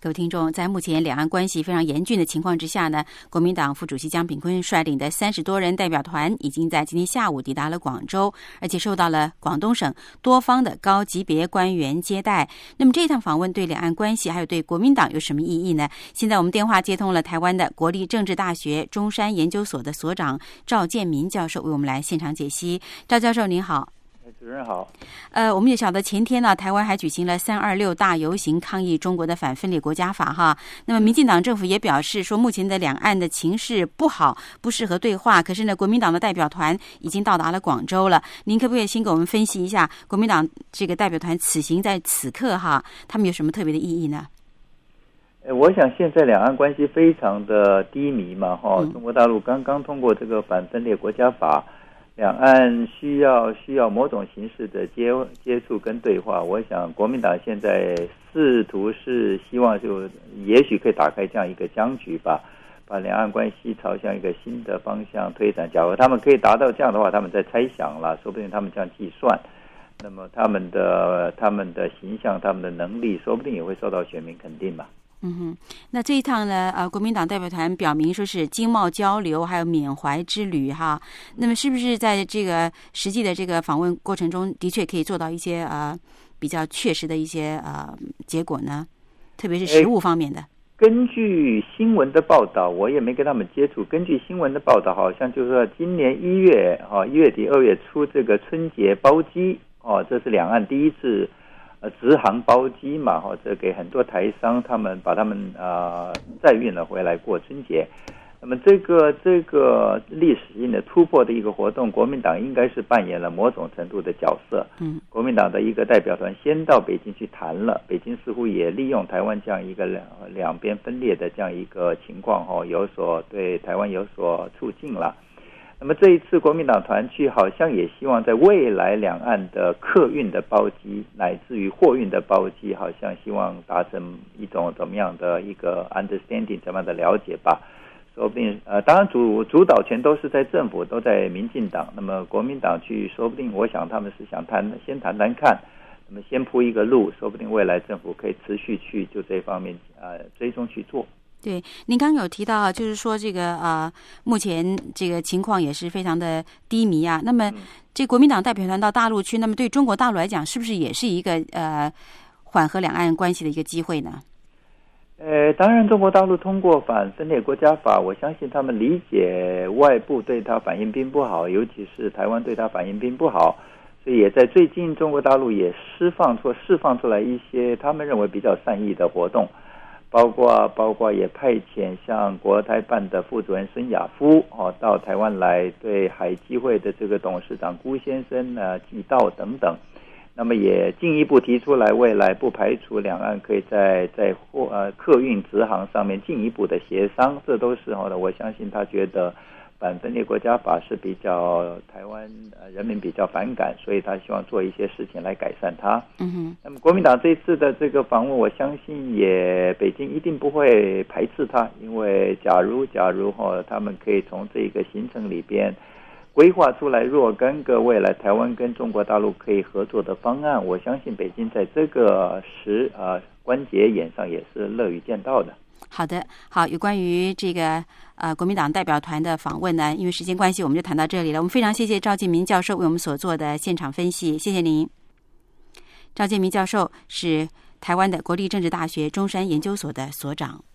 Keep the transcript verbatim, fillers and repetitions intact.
各位听众，在目前两岸关系非常严峻的情况之下呢，国民党副主席江炳坤率领的三十多人代表团已经在今天下午抵达了广州，而且受到了广东省多方的高级别官员接待。那么这趟访问对两岸关系还有对国民党有什么意义呢？现在我们电话接通了台湾的国立政治大学中山研究所的所长赵建民教授，为我们来现场解析。赵教授您好。 主任好。 呃，我们也晓得前天呢，台湾还举行了三二六大游行，抗议中国的反分裂国家法哈。那么民进党政府也表示说，目前的两岸的情势不好，不适合对话。可是呢，国民党的代表团已经到达了广州了。您可不可以先给我们分析一下国民党这个代表团此行在此刻哈，他们有什么特别的意义呢？ 我想现在两岸关系非常的低迷嘛哈、嗯，中国大陆刚刚通过这个反分裂国家法。两岸需要需要某种形式的接接触跟对话，我想国民党现在试图是希望就也许可以打开这样一个僵局吧，把两岸关系朝向一个新的方向推展。假如他们可以达到这样的话，他们在猜想了，说不定他们这样计算，那么他们的他们的形象、他们的能力，说不定也会受到选民肯定吧。 嗯哼，那这一趟呢，呃，国民党代表团表明说是经贸交流还有缅怀之旅哈，那么是不是在这个实际的这个访问过程中，的确可以做到一些呃比较确实的一些呃结果呢？特别是实务方面的。 根据新闻的报道，我也没跟他们接触。根据新闻的报道，好像就是说今年一月啊一月底二月初这个春节包机哦，这是两岸第一次。呃，直航包机嘛，哈，这给很多台商他们把他们呃载运了回来过春节。那么这个这个历史性的突破的一个活动，国民党应该是扮演了某种程度的角色。嗯，国民党的一个代表团先到北京去谈了，北京似乎也利用台湾这样一个两两边分裂的这样一个情况，哈，有所对台湾有所促进了。那么这一次国民党团去，好像也希望在未来两岸的客运的包机，乃至于货运的包机，好像希望达成一种怎么样的一个 understanding， 怎么样的了解吧。说不定呃，当然主主导权都是在政府，都在民进党。那么国民党去，说不定我想他们是想谈，先谈谈看，那么先铺一个路，说不定未来政府可以持续去就这方面呃追踪去做。 对，您刚刚有提到，就是说这个呃，目前这个情况也是非常的低迷啊。那么，这国民党代表团到大陆去，那么对中国大陆来讲，是不是也是一个呃缓和两岸关系的一个机会呢？ 呃，当然，中国大陆通过反分裂国家法，我相信他们理解外部对他反应并不好，尤其是台湾对他反应并不好，所以也在最近中国大陆也释放出释放出来一些他们认为比较善意的活动。包括包括也派遣像国台办的副主任孙亚夫哦到台湾来，对海基会的这个董事长辜先生呢祭悼等等。那么也进一步提出来，未来不排除两岸可以在在货呃客运直航上面进一步的协商，这都是哦，我相信他觉得反分裂国家法是比较台湾呃人民比较反感，所以他希望做一些事情来改善它。嗯哼。那么国民党这次的这个访问，我相信也北京一定不会排斥他，因为假如假如哈他们可以从这个行程里边规划出来若干个未来台湾跟中国大陆可以合作的方案，我相信北京在这个时呃关节眼上也是乐于见到的。 好的，好，有关于这个呃国民党代表团的访问呢，因为时间关系，我们就谈到这里了。我们非常谢谢赵建民教授为我们所做的现场分析，谢谢您。赵建民教授是台湾的国立政治大学中山研究所的所长。